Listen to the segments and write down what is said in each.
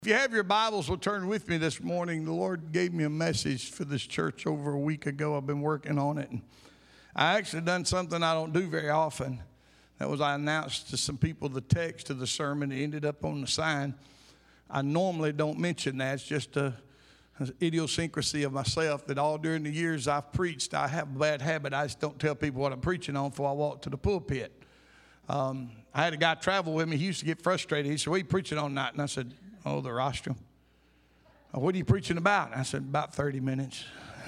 If you have your Bibles, we'll turn with me this morning. The Lord gave me a message for this church over a week ago. I've been working on it. And I actually done something I don't do very often. That was I announced to some people the text of the sermon. It ended up on the sign. I normally don't mention that. It's just an idiosyncrasy of myself that all during the years I've preached, I have a bad habit. I just don't tell people what I'm preaching on before I walk to the pulpit. I had a guy travel with me. He used to get frustrated. He said, "What are you preaching on tonight?" And I said, "Oh, the rostrum." "What are you preaching about?" And I said, "About 30 minutes.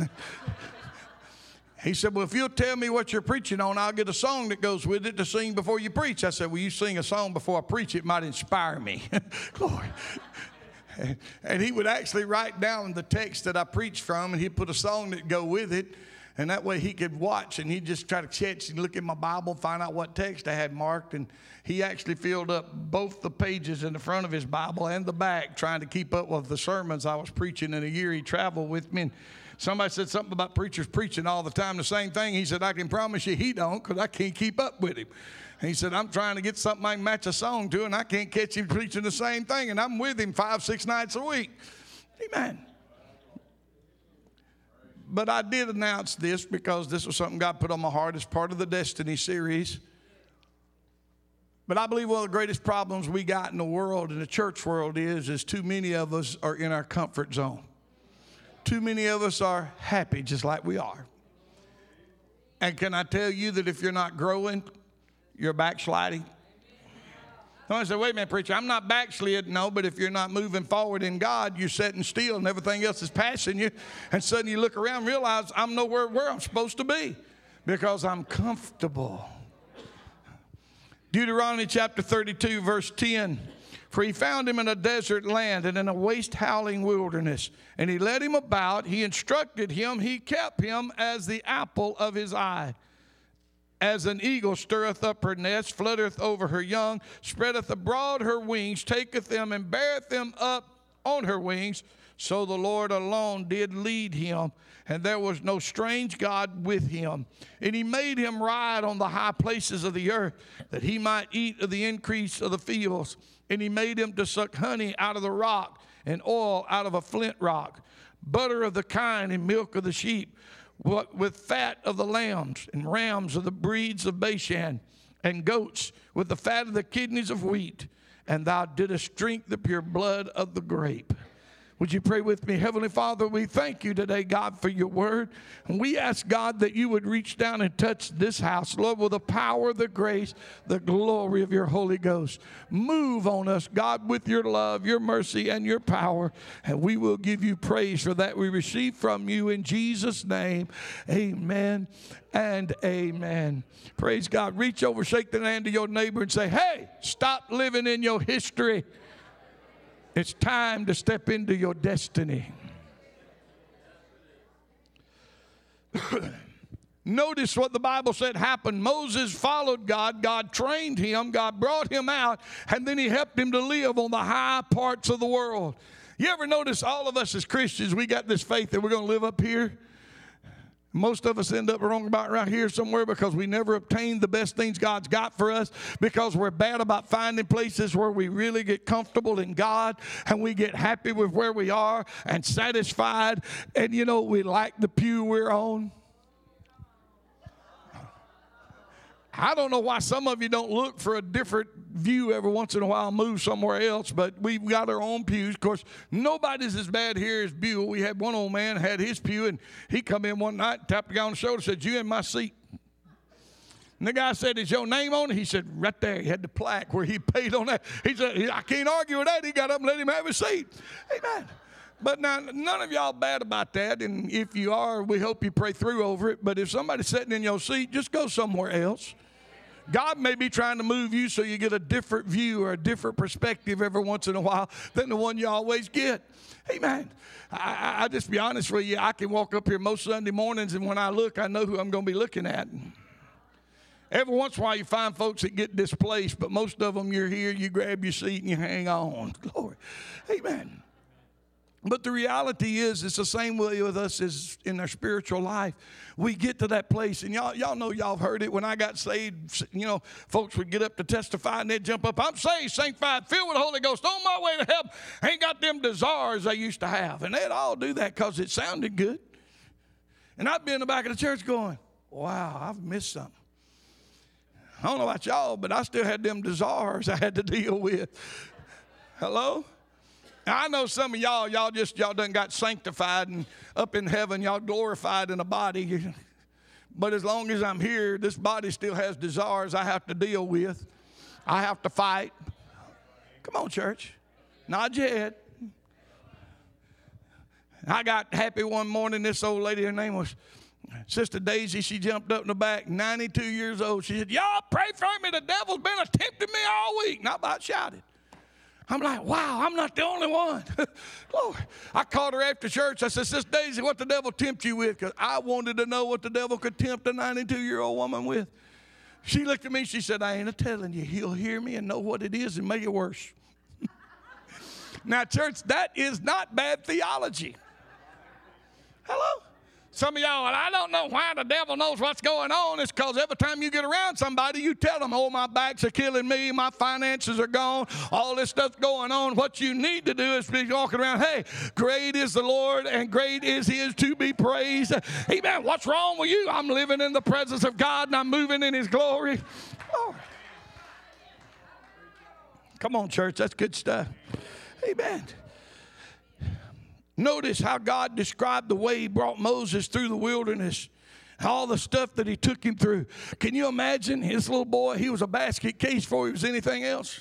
He said, "Well, if you'll tell me what you're preaching on, I'll get a song that goes with it to sing before you preach." I said, "Well, you sing a song before I preach, it might inspire me." Glory. And he would actually write down the text that I preached from, and he'd put a song that go with it. And that way he could watch, and he'd just try to catch and look in my Bible, find out what text I had marked. And he actually filled up both the pages in the front of his Bible and the back trying to keep up with the sermons I was preaching in a year he traveled with me. And somebody said something about preachers preaching all the time the same thing. He said, "I can promise you he don't, because I can't keep up with him." And he said, "I'm trying to get something I can match a song to, and I can't catch him preaching the same thing. And I'm with him 5-6 nights a week." Amen. But I did announce this because this was something God put on my heart as part of the Destiny series. But I believe one of the greatest problems we got in the world, in the church world, is too many of us are in our comfort zone. Too many of us are happy just like we are. And can I tell you that if you're not growing, you're backsliding? Somebody said, "Wait a minute, preacher, I'm not backslid." No, but if you're not moving forward in God, you're sitting still and everything else is passing you. And suddenly you look around and realize I'm nowhere where I'm supposed to be because I'm comfortable. Deuteronomy chapter 32, verse 10. "For he found him in a desert land and in a waste howling wilderness. And he led him about, he instructed him, he kept him as the apple of his eye. As an eagle stirreth up her nest, fluttereth over her young, spreadeth abroad her wings, taketh them and beareth them up on her wings. So the Lord alone did lead him, and there was no strange God with him. And he made him ride on the high places of the earth, that he might eat of the increase of the fields. And he made him to suck honey out of the rock, and oil out of a flint rock, butter of the kine and milk of the sheep, with fat of the lambs and rams of the breeds of Bashan, and goats with the fat of the kidneys of wheat. And thou didst drink the pure blood of the grape." Would you pray with me? Heavenly Father, we thank you today, God, for your word. And we ask, God, that you would reach down and touch this house, Lord, with the power, the grace, the glory of your Holy Ghost. Move on us, God, with your love, your mercy, and your power. And we will give you praise for that we receive from you in Jesus' name. Amen and amen. Praise God. Reach over, shake the hand of your neighbor and say, "Hey, stop living in your history. It's time to step into your destiny." Notice what the Bible said happened. Moses followed God. God trained him. God brought him out. And then he helped him to live on the high parts of the world. You ever notice all of us as Christians, we got this faith that we're going to live up here? Most of us end up wrong about right here somewhere because we never obtained the best things God's got for us, because we're bad about finding places where we really get comfortable in God and we get happy with where we are and satisfied, and we like the pew we're on. I don't know why some of you don't look for a different view every once in a while, move somewhere else, but we've got our own pews. Of course, nobody's as bad here as Buell. We had one old man had his pew, and he come in one night, tapped the guy on the shoulder, said, "You in my seat?" And the guy said, "Is your name on it?" He said, "Right there." He had the plaque where he paid on that. He said, "I can't argue with that." He got up and let him have his seat. Amen. But now, none of y'all bad about that, and if you are, we hope you pray through over it. But if somebody's sitting in your seat, just go somewhere else. God may be trying to move you so you get a different view or a different perspective every once in a while than the one you always get. Amen. I just be honest with you, I can walk up here most Sunday mornings, and when I look, I know who I'm going to be looking at. Every once in a while you find folks that get displaced, but most of them, you're here, you grab your seat and you hang on. Glory. Amen. But the reality is, it's the same way with us as in our spiritual life. We get to that place, and y'all know, y'all heard it. When I got saved, folks would get up to testify, and they'd jump up. I'm saved, sanctified, filled with the Holy Ghost, on my way to heaven. Ain't got them desires they used to have. And they'd all do that because it sounded good. And I'd be in the back of the church going, wow, I've missed something. I don't know about y'all, but I still had them desires I had to deal with. Hello? Now, I know some of y'all done got sanctified and up in heaven, y'all glorified in a body. But as long as I'm here, this body still has desires I have to deal with. I have to fight. Come on, church. Nod your head. I got happy one morning. This old lady, her name was Sister Daisy. She jumped up in the back, 92 years old. She said, y'all pray for me. The devil's been tempting me all week. And I about shouted. I'm like, wow, I'm not the only one. Lord. I called her after church. I said, Sister Daisy, what the devil tempt you with? Because I wanted to know what the devil could tempt a 92-year-old woman with. She looked at me. She said, I ain't a-telling you. He'll hear me and know what it is and make it worse. Now, church, that is not bad theology. Hello? Some of y'all, I don't know why the devil knows what's going on. It's because every time you get around somebody, you tell them, oh, my backs are killing me, my finances are gone, all this stuff's going on. What you need to do is be walking around, hey, great is the Lord and great is his to be praised. Amen. What's wrong with you? I'm living in the presence of God and I'm moving in his glory. Oh. Come on, church, that's good stuff. Amen. Notice how God described the way he brought Moses through the wilderness, all the stuff that he took him through. Can you imagine his little boy? He was a basket case before he was anything else.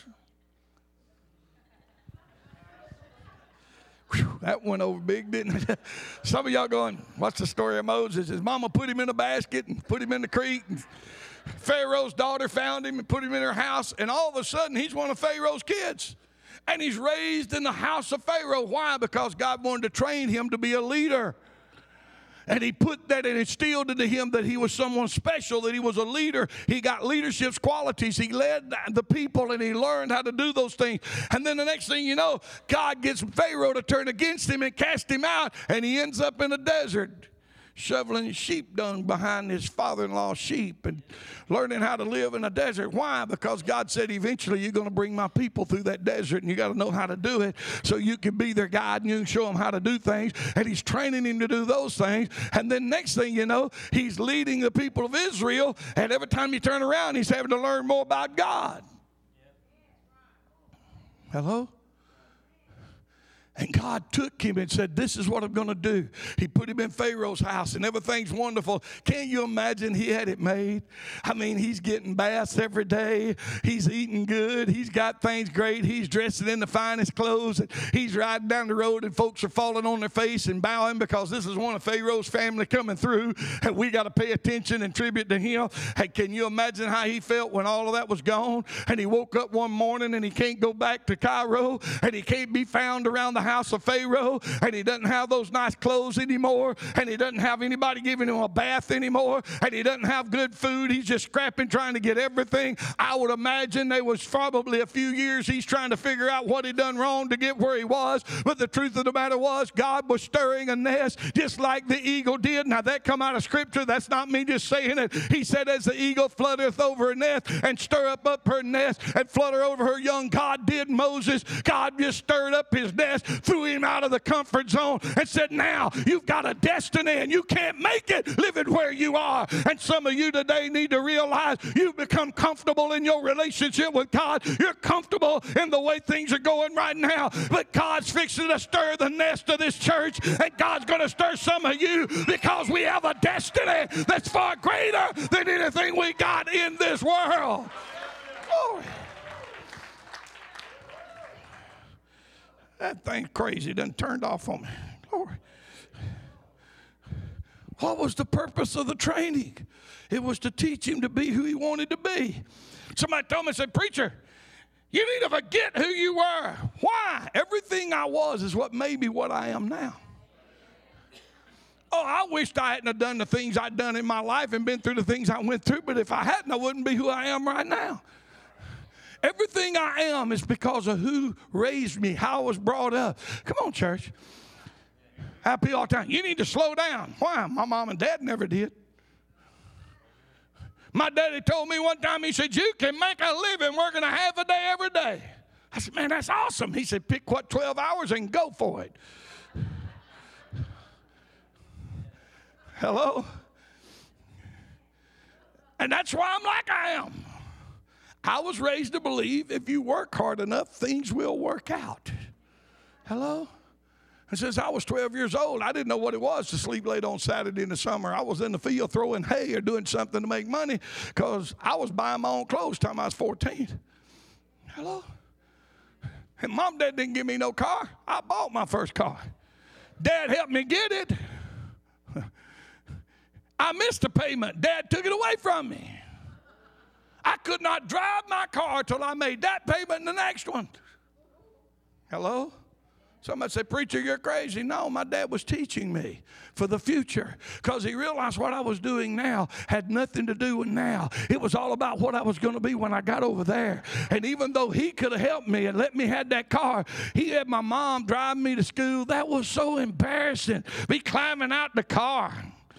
Whew, that went over big, didn't it? Some of y'all going, what's the story of Moses? His mama put him in a basket and put him in the creek. And Pharaoh's daughter found him and put him in her house. And all of a sudden, he's one of Pharaoh's kids. And he's raised in the house of Pharaoh. Why? Because God wanted to train him to be a leader. And he put that and instilled into him that he was someone special, that he was a leader. He got leadership qualities. He led the people and he learned how to do those things. And then the next thing you know, God gets Pharaoh to turn against him and cast him out. And he ends up in the desert, shoveling sheep dung behind his father-in-law's sheep and learning how to live in a desert. Why? Because God said eventually you're going to bring my people through that desert and you got to know how to do it so you can be their guide and you can show them how to do things. And he's training him to do those things. And then next thing you know, he's leading the people of Israel, and every time you turn around, he's having to learn more about God. Hello? And God took him and said, this is what I'm going to do. He put him in Pharaoh's house and everything's wonderful. Can't you imagine he had it made? I mean, he's getting baths every day. He's eating good. He's got things great. He's dressing in the finest clothes. And he's riding down the road and folks are falling on their face and bowing because this is one of Pharaoh's family coming through. And we got to pay attention and tribute to him. Hey, can you imagine how he felt when all of that was gone? And he woke up one morning and he can't go back to Cairo and he can't be found around the house of Pharaoh, and he doesn't have those nice clothes anymore, and he doesn't have anybody giving him a bath anymore, and he doesn't have good food. He's just scrapping, trying to get everything. I would imagine there was probably a few years he's trying to figure out what he done wrong to get where he was, but the truth of the matter was God was stirring a nest just like the eagle did. Now that come out of scripture, that's not me just saying it. He said, as the eagle fluttereth over her nest and stir up her nest and flutter over her young, God did Moses. God just stirred up his nest, threw him out of the comfort zone and said, now you've got a destiny and you can't make it living where you are. And some of you today need to realize you've become comfortable in your relationship with God. You're comfortable in the way things are going right now, but God's fixing to stir the nest of this church, and God's going to stir some of you because we have a destiny that's far greater than anything we got in this world. Glory. That thing's crazy. Done turned off on me. Glory. What was the purpose of the training? It was to teach him to be who he wanted to be. Somebody told me, said, preacher, you need to forget who you were. Why? Everything I was is what made me what I am now. Oh, I wished I hadn't have done the things I'd done in my life and been through the things I went through, but if I hadn't, I wouldn't be who I am right now. Everything I am is because of who raised me, how I was brought up. Come on, church. Happy all the time. You need to slow down. Why? My mom and dad never did. My daddy told me one time, he said, you can make a living working a half a day every day. I said, man, that's awesome. He said, pick 12 hours and go for it. Hello? And that's why I'm like I am. I was raised to believe if you work hard enough, things will work out. Hello? And since I was 12 years old, I didn't know what it was to sleep late on Saturday in the summer. I was in the field throwing hay or doing something to make money because I was buying my own clothes till I was 14. Hello? And Mom and Dad didn't give me no car. I bought my first car. Dad helped me get it. I missed a payment. Dad took it away from me. I could not drive my car till I made that payment and the next one. Hello? Somebody said, preacher, you're crazy. No, my dad was teaching me for the future because he realized what I was doing now had nothing to do with now. It was all about what I was going to be when I got over there. And even though he could have helped me and let me have that car, he had my mom driving me to school. That was so embarrassing, me climbing out the car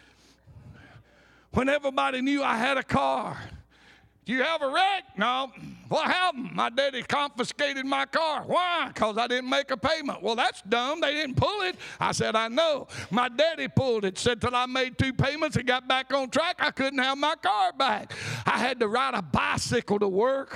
when everybody knew I had a car. Do you have a wreck? No. What happened? My daddy confiscated my car. Why? Because I didn't make a payment. Well, that's dumb. They didn't pull it. I said, I know. My daddy pulled it. Said till I made 2 payments and got back on track, I couldn't have my car back. I had to ride a bicycle to work.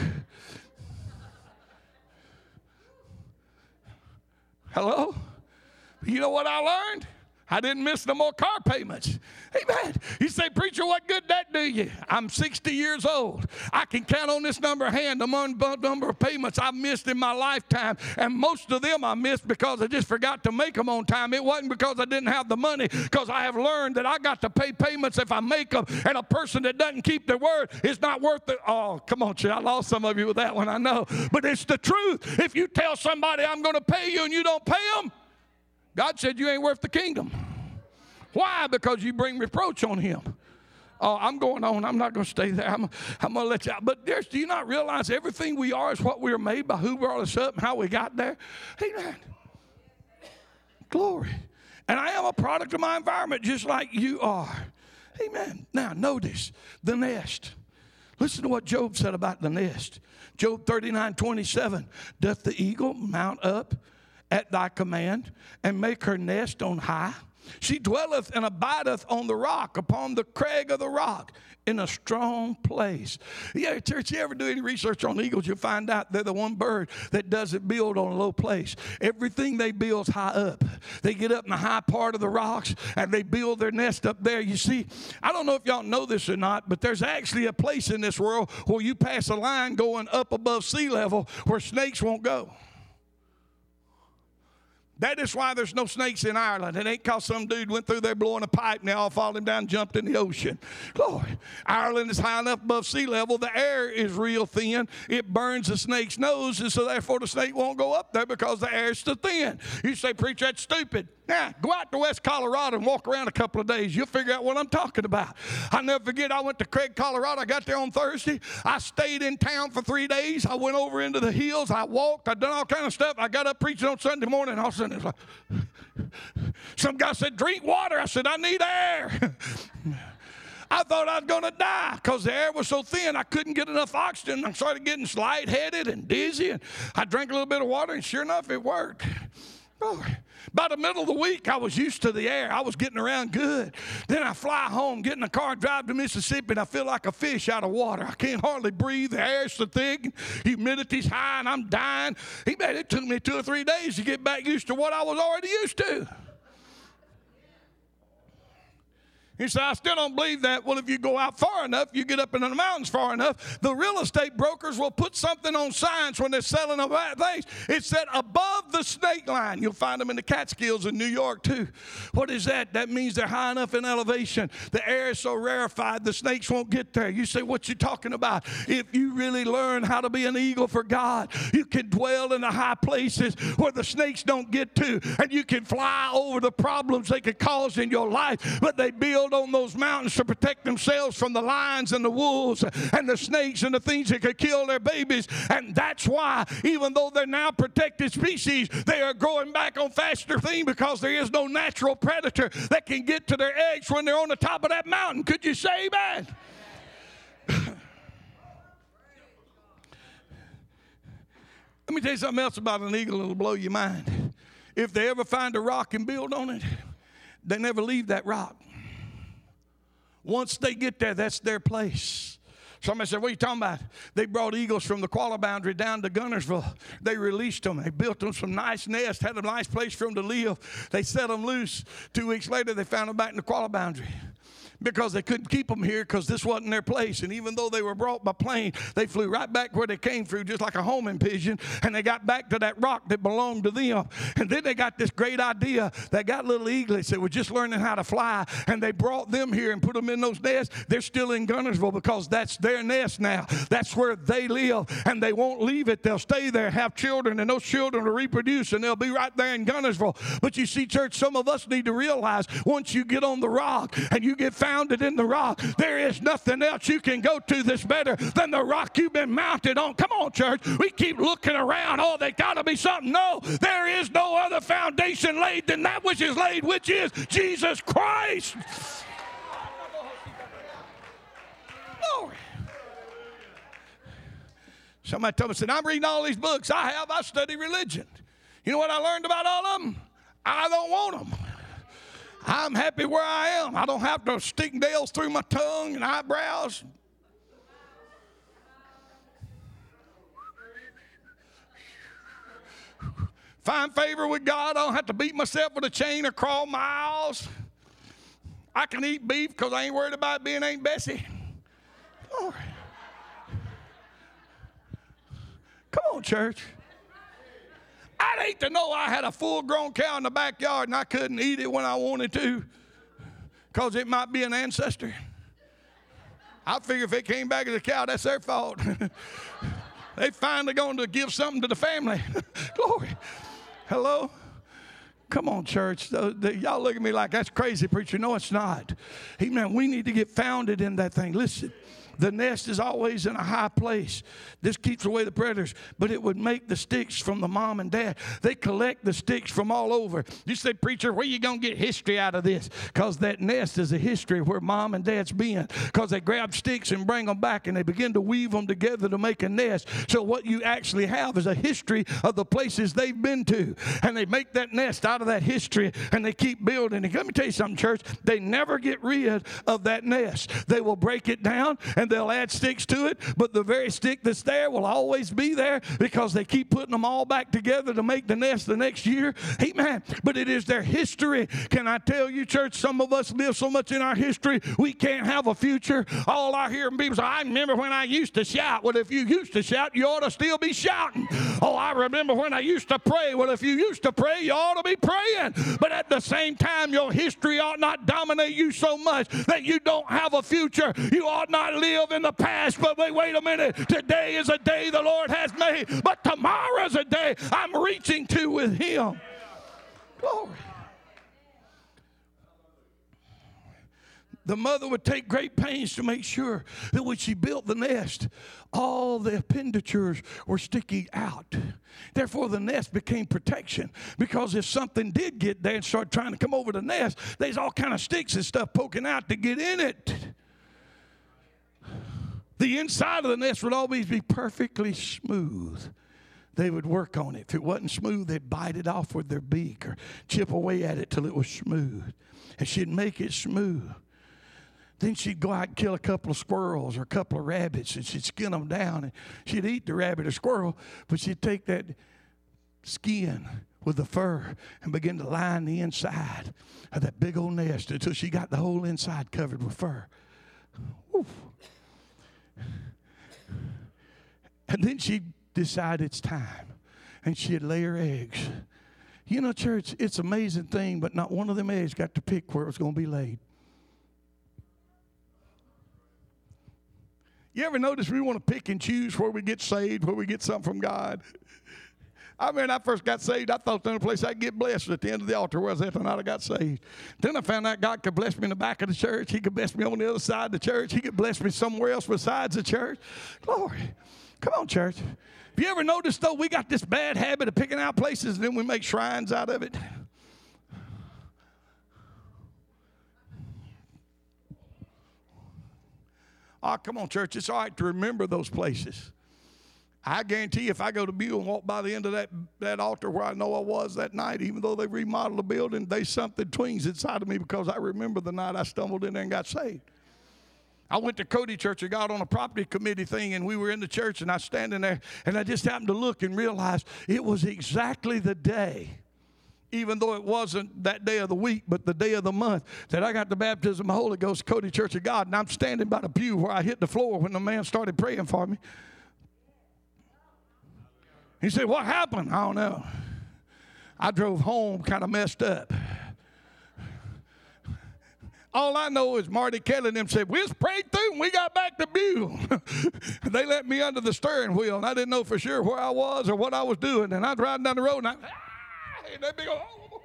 Hello? You know what I learned? I didn't miss no more car payments. Amen. You say, preacher, what good that do you? I'm 60 years old. I can count on this number of hands the number of payments I've missed in my lifetime. And most of them I missed because I just forgot to make them on time. It wasn't because I didn't have the money, because I have learned that I got to pay payments if I make them. And a person that doesn't keep their word is not worth it. Oh, come on, I lost some of you with that one, I know. But it's the truth. If you tell somebody I'm going to pay you and you don't pay them, God said you ain't worth the kingdom. Why? Because you bring reproach on him. Oh, I'm going on. I'm not going to stay there. I'm going to let you out. But do you not realize everything we are is what we were made by, who brought us up and how we got there? Amen. Glory. And I am a product of my environment just like you are. Amen. Now, notice the nest. Listen to what Job said about the nest. Job 39:27. Doth the eagle mount up at thy command and make her nest on high? She dwelleth and abideth on the rock, upon the crag of the rock, in a strong place. Yeah, church, you ever do any research on eagles, you'll find out they're the one bird that doesn't build on a low place. Everything they build is high up. They get up in the high part of the rocks, and they build their nest up there. You see, I don't know if y'all know this or not, but there's actually a place in this world where you pass a line going up above sea level where snakes won't go. That is why there's no snakes in Ireland. It ain't because some dude went through there blowing a pipe and they all followed him down and jumped in the ocean. Glory. Ireland is high enough above sea level. The air is real thin. It burns the snake's nose, and so therefore the snake won't go up there because the air is too thin. You say, preacher, that's stupid. Now, go out to West Colorado and walk around a couple of days. You'll figure out what I'm talking about. I'll never forget, I went to Craig, Colorado. I got there on Thursday. I stayed in town for 3 days. I went over into the hills. I walked. I done all kind of stuff. I got up preaching on Sunday morning. And all of a sudden, it was like, some guy said, drink water. I said, I need air. I thought I was going to die because the air was so thin I couldn't get enough oxygen. I started getting lightheaded and dizzy. And I drank a little bit of water, and sure enough, it worked. Oh, by the middle of the week, I was used to the air. I was getting around good. Then I fly home, get in the car, drive to Mississippi, and I feel like a fish out of water. I can't hardly breathe. The air's so thick, humidity's high, and I'm dying. It took me 2 or 3 days to get back used to what I was already used to. He said, I still don't believe that. Well, if you go out far enough, you get up into the mountains far enough, the real estate brokers will put something on signs when they're selling things. It said above the snake line. You'll find them in the Catskills in New York, too. What is that? That means they're high enough in elevation. The air is so rarefied, the snakes won't get there. You say, what you talking about? If you really learn how to be an eagle for God, you can dwell in the high places where the snakes don't get to, and you can fly over the problems they could cause in your life, but they build build on those mountains to protect themselves from the lions and the wolves and the snakes and the things that could kill their babies. And that's why, even though they're now protected species, they are growing back on faster thing, because there is no natural predator that can get to their eggs when they're on the top of that mountain. Could you say amen? Let me tell you something else about an eagle that'll blow your mind. If they ever find a rock and build on it, they never leave that rock. Once they get there, that's their place. Somebody said, what are you talking about? They brought eagles from the Qualla Boundary down to Gunnersville. They released them. They built them some nice nests, had a nice place for them to live. They set them loose. 2 weeks later, they found them back in the Qualla Boundary, because they couldn't keep them here because this wasn't their place. And even though they were brought by plane, they flew right back where they came through, just like a homing pigeon, and they got back to that rock that belonged to them. And then they got this great idea. They got little eaglets that were just learning how to fly, and they brought them here and put them in those nests. They're still in Gunnersville because that's their nest now. That's where they live, and they won't leave it. They'll stay there, have children, and those children will reproduce, and they'll be right there in Gunnersville. But you see, church, some of us need to realize, once you get on the rock and you get founded in the rock, there is nothing else you can go to that's better than the rock you've been mounted on. Come on, church. We keep looking around. Oh, they got to be something. No, there is no other foundation laid than that which is laid, which is Jesus Christ. Glory. Somebody told me, said, I'm reading all these books. I study religion. You know what I learned about all of them? I don't want them. I'm happy where I am. I don't have to stick nails through my tongue and eyebrows. Find favor with God. I don't have to beat myself with a chain or crawl miles. I can eat beef because I ain't worried about being Aunt Bessie. Glory. Come on, church. I'd hate to know I had a full-grown cow in the backyard and I couldn't eat it when I wanted to because it might be an ancestor. I figure if it came back as a cow, that's their fault. They finally going to give something to the family. Glory. Hello? Come on, church. Y'all look at me like that's crazy, preacher. No, it's not. Amen. We need to get founded in that thing. Listen. The nest is always in a high place. This keeps away the predators, but it would make the sticks from the mom and dad. They collect the sticks from all over. You say, preacher, where you going to get history out of this? Because that nest is a history where mom and dad's been. Because they grab sticks and bring them back, and they begin to weave them together to make a nest. So what you actually have is a history of the places they've been to. And they make that nest out of that history, and they keep building. And let me tell you something, church. They never get rid of that nest. They will break it down, and they'll add sticks to it, but the very stick that's there will always be there because they keep putting them all back together to make the nest the next year. Amen. But it is their history. Can I tell you, church, some of us live so much in our history, we can't have a future. All I hear from people say, I remember when I used to shout. Well, if you used to shout, you ought to still be shouting. Oh, I remember when I used to pray. Well, if you used to pray, you ought to be praying. But at the same time, your history ought not dominate you so much that you don't have a future. You ought not live in the past, but wait a minute. Today is a day the Lord has made, but tomorrow's a day I'm reaching to with Him. Glory. The mother would take great pains to make sure that when she built the nest, all the appendagers were sticking out. Therefore, the nest became protection, because if something did get there and start trying to come over the nest, there's all kind of sticks and stuff poking out to get in it. The inside of the nest would always be perfectly smooth. They would work on it. If it wasn't smooth, they'd bite it off with their beak or chip away at it till it was smooth. And she'd make it smooth. Then she'd go out and kill a couple of squirrels or a couple of rabbits, and she'd skin them down. And she'd eat the rabbit or squirrel, but she'd take that skin with the fur and begin to line the inside of that big old nest until she got the whole inside covered with fur. Woo. And then she'd decide it's time, and she'd lay her eggs. You know, church, it's an amazing thing, but not one of them eggs got to pick where it was going to be laid. You ever notice we want to pick and choose where we get saved, where we get something from God? I mean, I first got saved, I thought the only place I could get blessed was at the end of the altar where I was at the night I got saved. Then I found out God could bless me in the back of the church. He could bless me on the other side of the church. He could bless me somewhere else besides the church. Glory. Come on, church. Have you ever noticed, though, we got this bad habit of picking out places and then we make shrines out of it? Oh, come on, church. It's all right to remember those places. I guarantee you, if I go to Buell and walk by the end of that altar where I know I was that night, even though they remodeled the building, there's something twings inside of me because I remember the night I stumbled in there and got saved. I went to Cody Church and got on a property committee thing, and we were in the church, and I was standing there, and I just happened to look and realize it was exactly the day, even though it wasn't that day of the week, but the day of the month, that I got the baptism of the Holy Ghost, Cody Church of God, and I'm standing by the pew where I hit the floor when the man started praying for me. He said, what happened? I don't know. I drove home kind of messed up. All I know is Marty Kelly and them said, we just prayed through and we got back to Buell. They let me under the steering wheel, and I didn't know for sure where I was or what I was doing. And I was riding down the road, and they big old,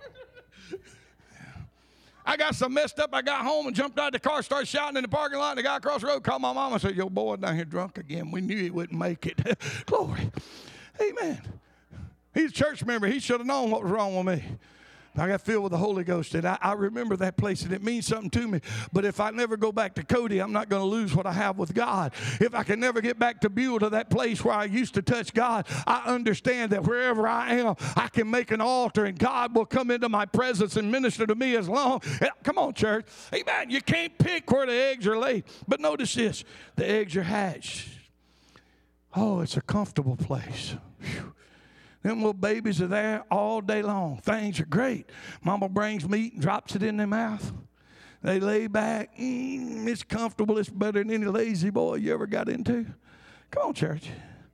I got so messed up, I got home and jumped out of the car, started shouting in the parking lot. And the guy across the road called my mom and said, your boy down here drunk again. We knew he wouldn't make it. Glory. Amen. He's a church member. He should have known what was wrong with me. I got filled with the Holy Ghost, and I remember that place, and it means something to me. But if I never go back to Cody, I'm not going to lose what I have with God. If I can never get back to Buell, to that place where I used to touch God, I understand that wherever I am, I can make an altar, and God will come into my presence and minister to me as long. Come on, church. Amen. You can't pick where the eggs are laid. But notice this. The eggs are hatched. Oh, it's a comfortable place. Whew. Them little babies are there all day long. Things are great. Mama brings meat and drops it in their mouth. They lay back. It's comfortable. It's better than any lazy boy you ever got into. Come on, church.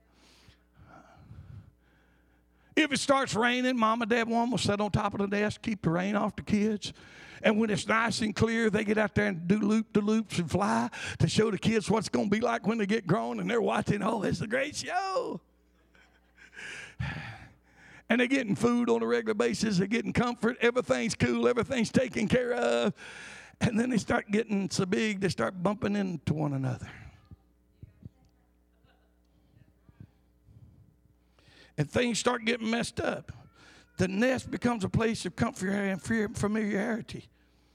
If it starts raining, Mama, Dad, one will sit on top of the desk, keep the rain off the kids. And when it's nice and clear, they get out there and do loop-de-loops and fly to show the kids what's going to be like when they get grown. And they're watching, oh, it's a great show. And they're getting food on a regular basis. They're getting comfort. Everything's cool. Everything's taken care of. And then they start getting so big, they start bumping into one another. And things start getting messed up. The nest becomes a place of comfort and familiarity.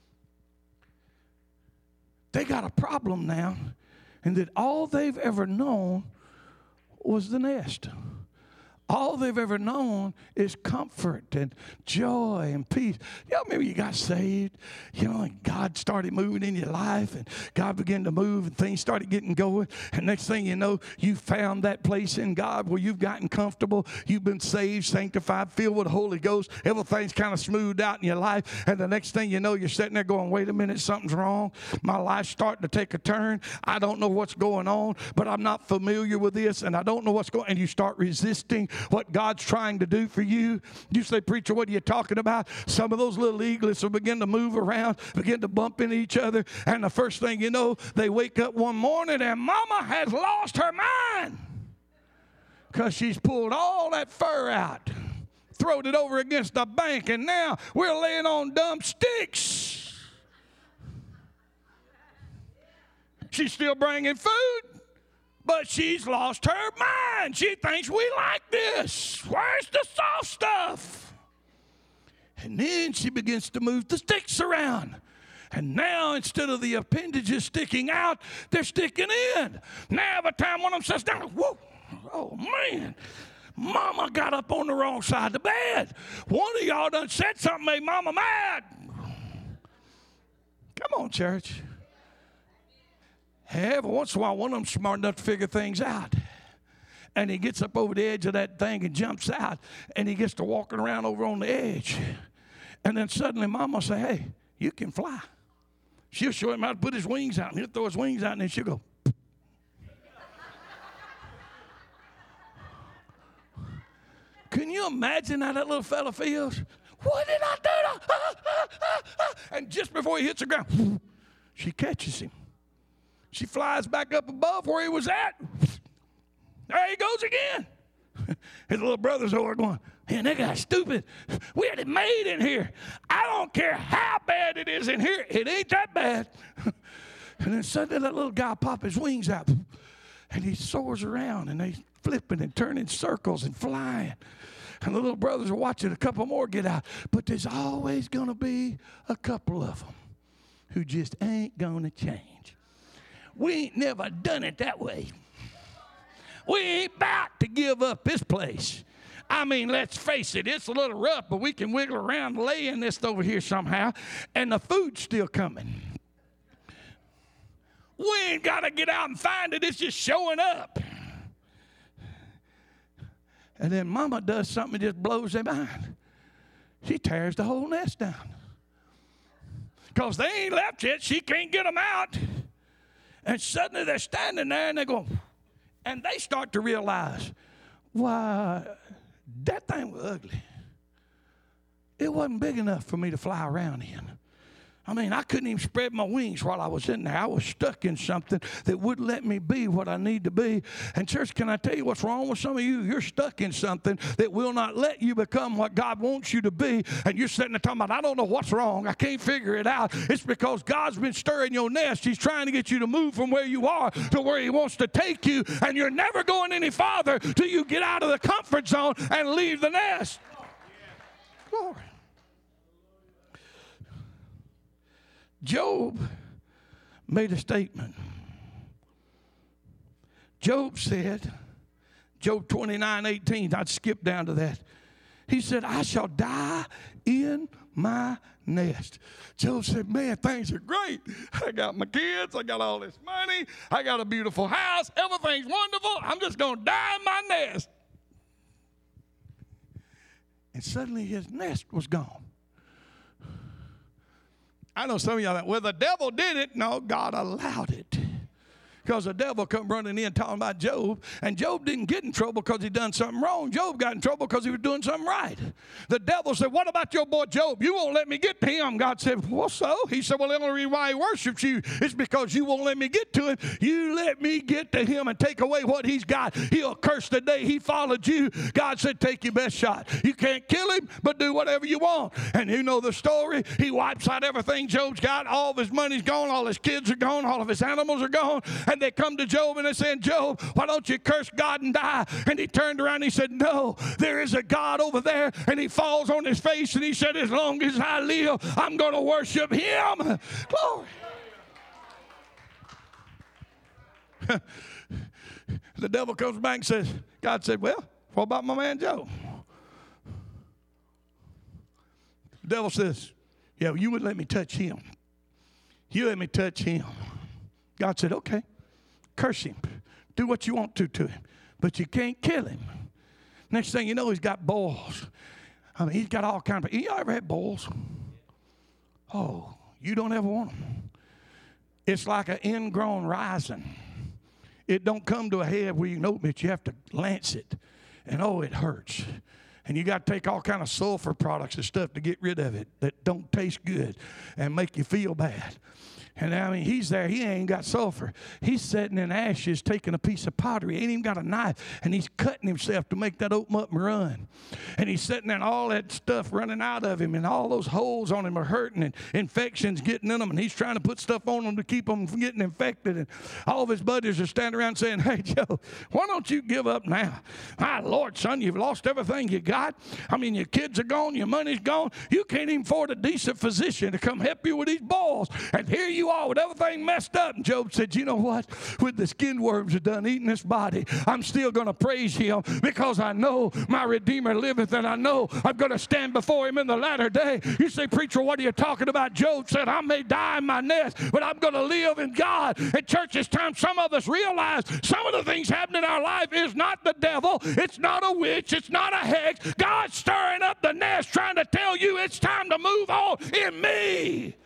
They got a problem now, and that all they've ever known was the nest. All they've ever known is comfort and joy and peace. Y'all remember you got saved, and God started moving in your life, and God began to move, and things started getting going. And next thing you know, you found that place in God where you've gotten comfortable. You've been saved, sanctified, filled with the Holy Ghost. Everything's kind of smoothed out in your life. And the next thing you know, you're sitting there going, wait a minute, something's wrong. My life's starting to take a turn. I don't know what's going on, but I'm not familiar with this, and I don't know what's going on. And you start resisting what God's trying to do for you. You say, preacher, what are you talking about? Some of those little eaglets will begin to move around, begin to bump into each other, and the first thing you know, they wake up one morning and mama has lost her mind because she's pulled all that fur out, thrown it over against the bank, and now we're laying on dumb sticks. She's still bringing food, but she's lost her mind. She thinks we like this. Where's the soft stuff? And then she begins to move the sticks around. And now, instead of the appendages sticking out, they're sticking in. Now, every time one of them sits down, whoa, oh, man, mama got up on the wrong side of the bed. One of y'all done said something made mama mad. Come on, church. Every once in a while, one of them's smart enough to figure things out. And he gets up over the edge of that thing and jumps out. And he gets to walking around over on the edge. And then suddenly mama will say, hey, you can fly. She'll show him how to put his wings out. And he'll throw his wings out, and then she'll go. Can you imagine how that little fella feels? What did I do? And just before he hits the ground, she catches him. She flies back up above where he was at. There he goes again. His little brother's over going, And they got stupid. We had it made in here. I don't care how bad it is in here. It ain't that bad. And then suddenly that little guy pop his wings out. And he soars around and they flipping and turning circles and flying. And the little brothers are watching a couple more get out. But there's always going to be a couple of them who just ain't going to change. We ain't never done it that way. We ain't about to give up this place. I mean, let's face it, it's a little rough, but we can wiggle around laying this over here somehow, and the food's still coming. We ain't got to get out and find it. It's just showing up. And then mama does something that just blows their mind. She tears the whole nest down. Because they ain't left yet. She can't get them out. And suddenly they're standing there and they go, and they start to realize, why, that thing was ugly. It wasn't big enough for me to fly around in. I mean, I couldn't even spread my wings while I was in there. I was stuck in something that wouldn't let me be what I need to be. And church, can I tell you what's wrong with some of you? You're stuck in something that will not let you become what God wants you to be. And you're sitting there talking about, I don't know what's wrong. I can't figure it out. It's because God's been stirring your nest. He's trying to get you to move from where you are to where He wants to take you. And you're never going any farther till you get out of the comfort zone and leave the nest. Glory. Job made a statement. Job said, Job 29:18, I'd skip down to that. He said, I shall die in my nest. Job said, man, things are great. I got my kids. I got all this money. I got a beautiful house. Everything's wonderful. I'm just going to die in my nest. And suddenly his nest was gone. I know some of y'all think, well, the devil did it. No, God allowed it. Because the devil come running in talking about Job, and Job didn't get in trouble because he done something wrong. Job got in trouble because he was doing something right. The devil said, what about your boy Job? You won't let me get to him. God said, well, so? He said, well, the only reason why he worships you is because you won't let me get to him. You let me get to him and take away what he's got. He'll curse the day he followed you. God said, take your best shot. You can't kill him, but do whatever you want. And you know the story. He wipes out everything Job's got. All of his money's gone. All his kids are gone. All of his animals are gone. And they come to Job and they said, Job, why don't you curse God and die? And he turned around and he said, no, there is a God over there. And he falls on his face and he said, as long as I live, I'm going to worship him. Glory. The devil comes back and says, God said, well, what about my man Job? The devil says, yeah, you wouldn't let me touch him. You let me touch him. God said, okay. Curse him. Do what you want to him. But you can't kill him. Next thing you know, he's got boils. I mean, he's got all kinds of... You ever had boils? Oh, you don't ever want them. It's like an ingrown rising. It don't come to a head where you know it. You have to lance it. And oh, it hurts. And you got to take all kind of sulfur products and stuff to get rid of it that don't taste good and make you feel bad. And I mean, he's there. He ain't got sulfur. He's sitting in ashes, taking a piece of pottery. He ain't even got a knife. And he's cutting himself to make that open up and run. And he's sitting there and all that stuff running out of him. And all those holes on him are hurting. And infections getting in them. And he's trying to put stuff on them to keep them from getting infected. And all of his buddies are standing around saying, hey, Joe, why don't you give up now? My Lord, son, you've lost everything you got. I mean, your kids are gone. Your money's gone. You can't even afford a decent physician to come help you with these boils. And here you are with everything messed up. And Job said, you know what? With the skin worms are done eating this body, I'm still going to praise him because I know my Redeemer liveth, and I know I'm going to stand before him in the latter day. You say, preacher, what are you talking about? Job said, I may die in my nest, but I'm going to live in God. And church, it's time some of us realize some of the things happening in our life is not the devil. It's not a witch. It's not a hex. God's stirring up the nest trying to tell you it's time to move on in me.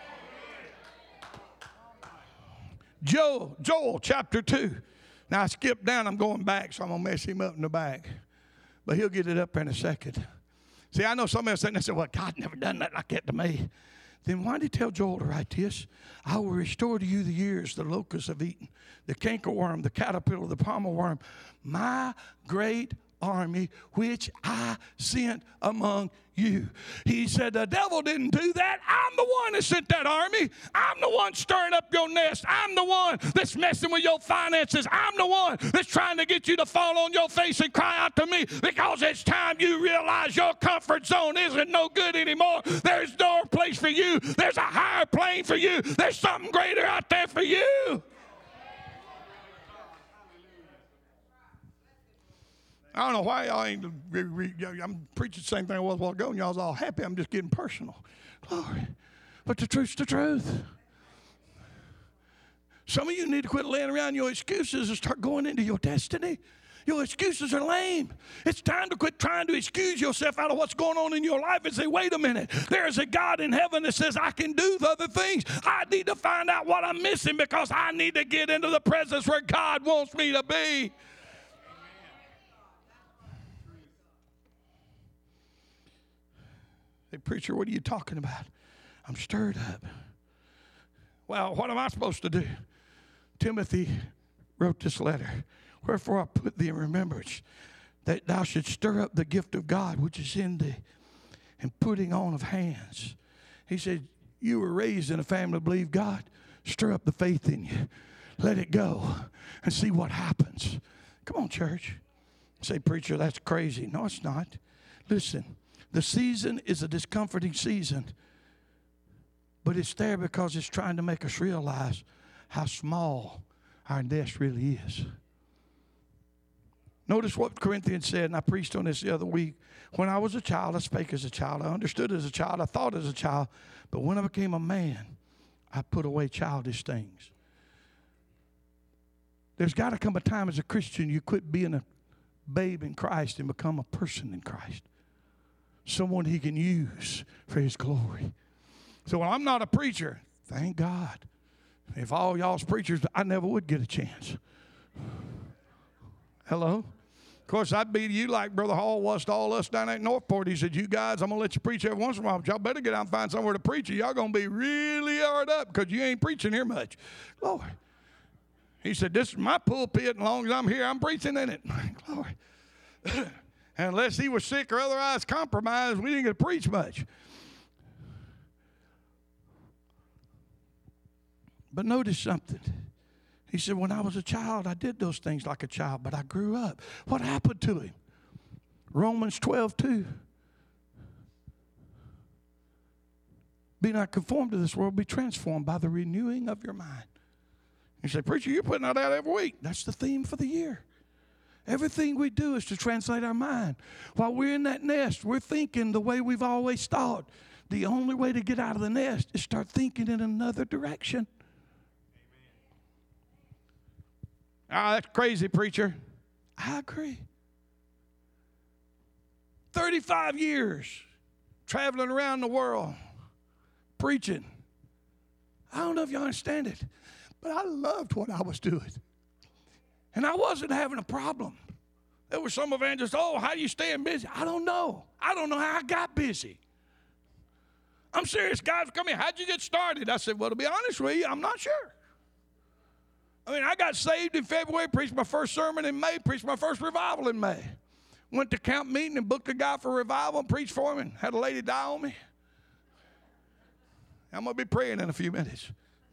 Joel chapter 2. Now I skipped down. I'm going back, so I'm going to mess him up in the back. But he'll get it up there in a second. See, I know somebody else sitting there and said, well, God never done that like that to me. Then why did he tell Joel to write this? I will restore to you the years the locusts have eaten, the cankerworm, the caterpillar, the palmer worm, my great army which I sent among you. He said, the devil didn't do that. I'm the one that sent that army. I'm the one stirring up your nest. I'm the one that's messing with your finances. I'm the one that's trying to get you to fall on your face and cry out to me, because it's time you realize your comfort zone isn't no good anymore. There's no place for you. There's a higher plane for you. There's something greater out there for you. I don't know why y'all ain't, I'm preaching the same thing I was a while ago, and y'all's all happy. I'm just getting personal. Glory. But the truth's the truth. Some of you need to quit laying around your excuses and start going into your destiny. Your excuses are lame. It's time to quit trying to excuse yourself out of what's going on in your life and say, wait a minute, there is a God in heaven that says I can do the other things. I need to find out what I'm missing, because I need to get into the presence where God wants me to be. Hey, preacher, what are you talking about? I'm stirred up. Well, what am I supposed to do? Timothy wrote this letter. Wherefore I put thee in remembrance, that thou shouldst stir up the gift of God which is in thee, and putting on of hands. He said, you were raised in a family that believed God. Stir up the faith in you. Let it go and see what happens. Come on, church. Say, preacher, that's crazy. No, it's not. Listen. The season is a discomforting season, but it's there because it's trying to make us realize how small our nest really is. Notice what Corinthians said, and I preached on this the other week. When I was a child, I spake as a child. I understood as a child. I thought as a child. But when I became a man, I put away childish things. There's got to come a time as a Christian you quit being a babe in Christ and become a person in Christ. Someone he can use for his glory. So when I'm not a preacher, thank God. If all y'all's preachers, I never would get a chance. Hello? Of course, I'd be to you like Brother Hall was to all us down at Northport. He said, you guys, I'm going to let you preach every once in a while, but y'all better get out and find somewhere to preach. Y'all going to be really hard up because you ain't preaching here much. Glory. He said, this is my pulpit, and as long as I'm here, I'm preaching in it. Glory. Unless he was sick or otherwise compromised, we didn't get to preach much. But notice something. He said, when I was a child, I did those things like a child, but I grew up. What happened to him? Romans 12:2. Be not conformed to this world, be transformed by the renewing of your mind. You say, preacher, you're putting that out every week. That's the theme for the year. Everything we do is to translate our mind. While we're in that nest, we're thinking the way we've always thought. The only way to get out of the nest is start thinking in another direction. Ah, that's crazy, preacher. I agree. 35 years traveling around the world, preaching. I don't know if you understand it, but I loved what I was doing. And I wasn't having a problem. There were some evangelists, how you staying busy? I don't know. I don't know how I got busy. I'm serious. Guys come in, how'd you get started? I said, well, to be honest with you, I'm not sure. I mean, I got saved in February, preached my first sermon in May, preached my first revival in May. Went to camp meeting and booked a guy for revival and preached for him and had a lady die on me. I'm going to be praying in a few minutes.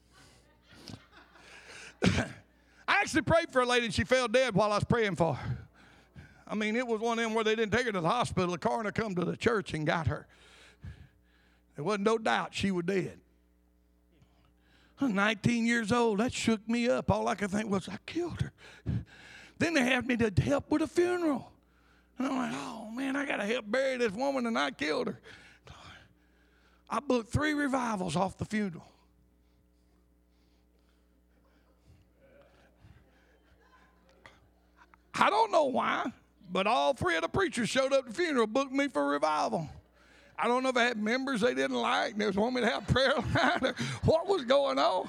I actually prayed for a lady and she fell dead while I was praying for her. I mean, it was one of them where they didn't take her to the hospital. The coroner come to the church and got her. There wasn't no doubt she was dead. I'm 19 years old. That shook me up. All I could think was, I killed her. Then they had me to help with a funeral. And I'm like, oh, man, I got to help bury this woman, and I killed her. I booked 3 revivals off the funeral. I don't know why, but all 3 of the preachers showed up at the funeral, booked me for revival. I don't know if I had members they didn't like, and they was wanting me to have prayer line, or what was going on.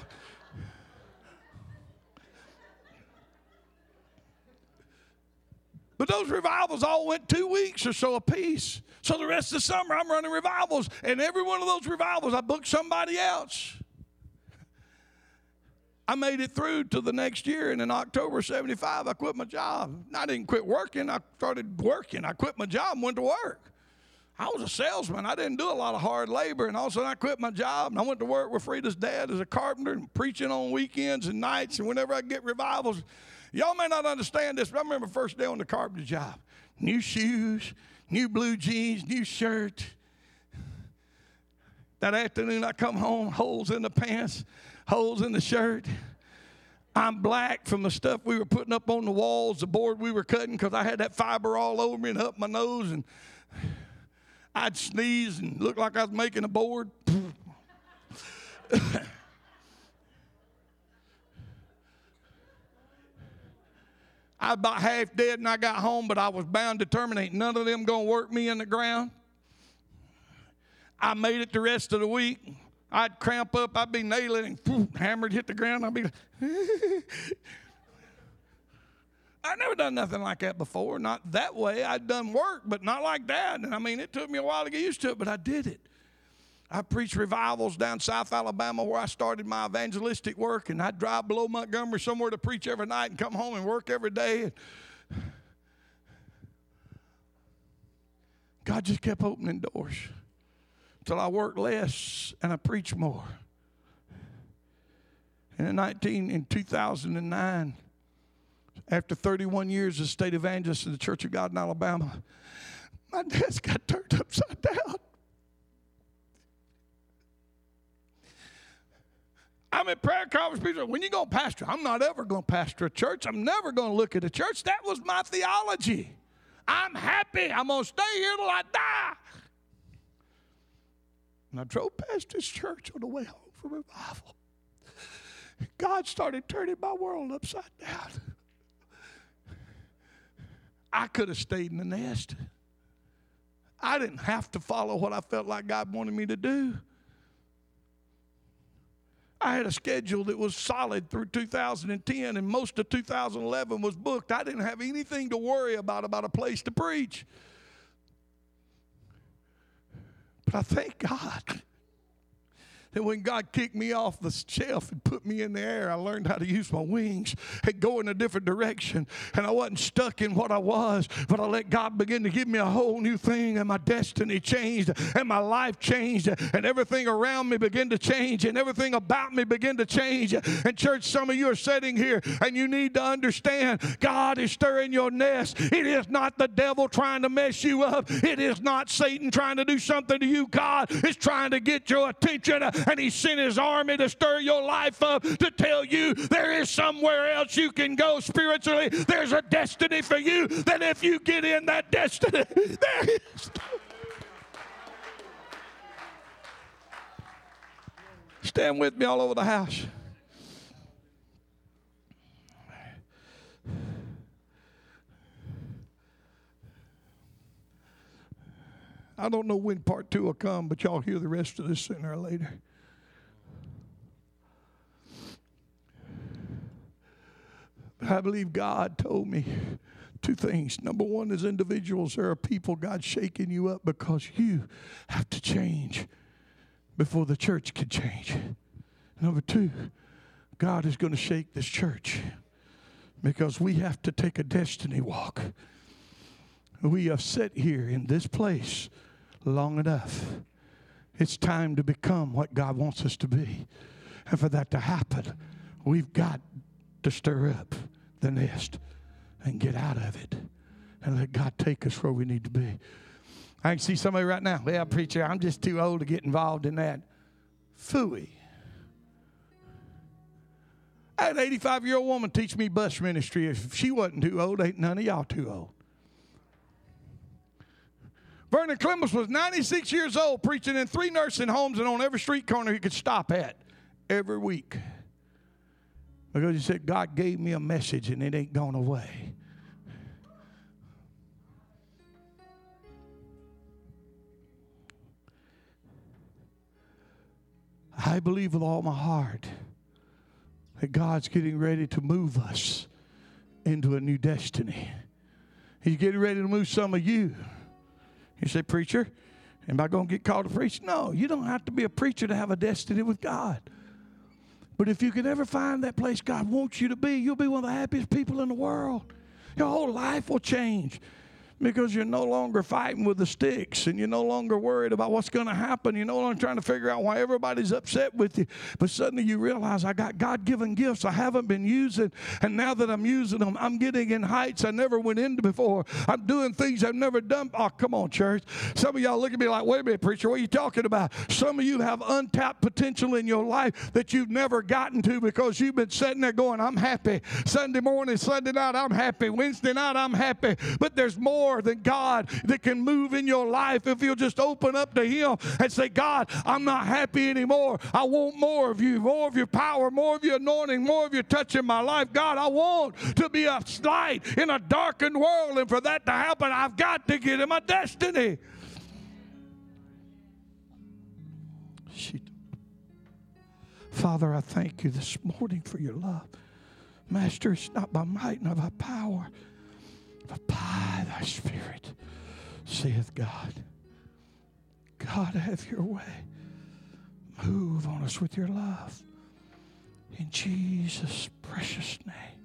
But those revivals all went 2 weeks or so apiece. So the rest of the summer, I'm running revivals, and every one of those revivals, I booked somebody else. I made it through to the next year, and in October 75, I quit my job. I didn't quit working. I started working. I quit my job and went to work. I was a salesman. I didn't do a lot of hard labor, and all of a sudden I quit my job, and I went to work with Frida's dad as a carpenter and preaching on weekends and nights and whenever I get revivals. Y'all may not understand this, but I remember the first day on the carpenter job. New shoes, new blue jeans, new shirt. That afternoon I come home, holes in the pants, holes in the shirt. I'm black from the stuff we were putting up on the walls, the board we were cutting, because I had that fiber all over me and up my nose, and I'd sneeze and look like I was making a board. I was about half dead, and I got home, but I was bound, determined ain't none of them going to work me in the ground. I made it the rest of the week. I'd cramp up. I'd be nailing and poof, hammered, hit the ground. I'd be like, I'd never done nothing like that before. Not that way. I'd done work, but not like that. And I mean, it took me a while to get used to it, but I did it. I preached revivals down South Alabama where I started my evangelistic work, and I'd drive below Montgomery somewhere to preach every night and come home and work every day. God just kept opening doors until I worked less and I preached more. And in 2009, after 31 years as state evangelist in the Church of God in Alabama, my desk got turned upside down. I'm at prayer conference. People say, when you going to pastor? I'm not ever going to pastor a church. I'm never going to look at a church. That was my theology. I'm happy. I'm going to stay here till I die. And I drove past this church on the way home from revival. God started turning my world upside down. I could have stayed in the nest. I didn't have to follow what I felt like God wanted me to do. I had a schedule that was solid through 2010, and most of 2011 was booked. I didn't have anything to worry about a place to preach. But I thank God that when God kicked me off the shelf and put me in the air, I learned how to use my wings and go in a different direction. And I wasn't stuck in what I was, but I let God begin to give me a whole new thing, and my destiny changed, and my life changed, and everything around me began to change, and everything about me began to change. And church, some of you are sitting here, and you need to understand God is stirring your nest. It is not the devil trying to mess you up. It is not Satan trying to do something to you. God is trying to get your attention, and he sent his army to stir your life up, to tell you there is somewhere else you can go spiritually. There's a destiny for you that if you get in that destiny, there is. Stand with me all over the house. I don't know when part 2 will come, but y'all hear the rest of this sooner or later. But I believe God told me 2 things. Number 1, as individuals, there are people God's shaking you up because you have to change before the church can change. Number 2, God is going to shake this church because we have to take a destiny walk. We have sat here in this place long enough. It's time to become what God wants us to be. And for that to happen, we've got to stir up the nest and get out of it and let God take us where we need to be. I can see somebody right now, well, preacher, I'm just too old to get involved in that. Phooey. I had an 85-year-old woman teach me bus ministry. If she wasn't too old, ain't none of y'all too old. Vernon Clemens was 96 years old, preaching in 3 nursing homes and on every street corner he could stop at every week. Because he said, God gave me a message and it ain't gone away. I believe with all my heart that God's getting ready to move us into a new destiny. He's getting ready to move some of you. You say, preacher, am I going to get called to preach? No, you don't have to be a preacher to have a destiny with God. But if you can ever find that place God wants you to be, you'll be one of the happiest people in the world. Your whole life will change. Because you're no longer fighting with the sticks, and you're no longer worried about what's going to happen. You're no longer trying to figure out why everybody's upset with you. But suddenly you realize I got God-given gifts I haven't been using, and now that I'm using them, I'm getting in heights I never went into before. I'm doing things I've never done. Oh, come on, church. Some of y'all look at me like, wait a minute, preacher, what are you talking about? Some of you have untapped potential in your life that you've never gotten to because you've been sitting there going, I'm happy. Sunday morning, Sunday night, I'm happy. Wednesday night, I'm happy. But there's more than God that can move in your life if you'll just open up to Him and say, God, I'm not happy anymore. I want more of you, more of your power, more of your anointing, more of your touch in my life. God, I want to be a light in a darkened world, and for that to happen, I've got to get in my destiny. Father, I thank you this morning for your love. Master, it's not by might nor by power, but by thy Spirit, saith God. God, have your way. Move on us with your love. In Jesus' precious name.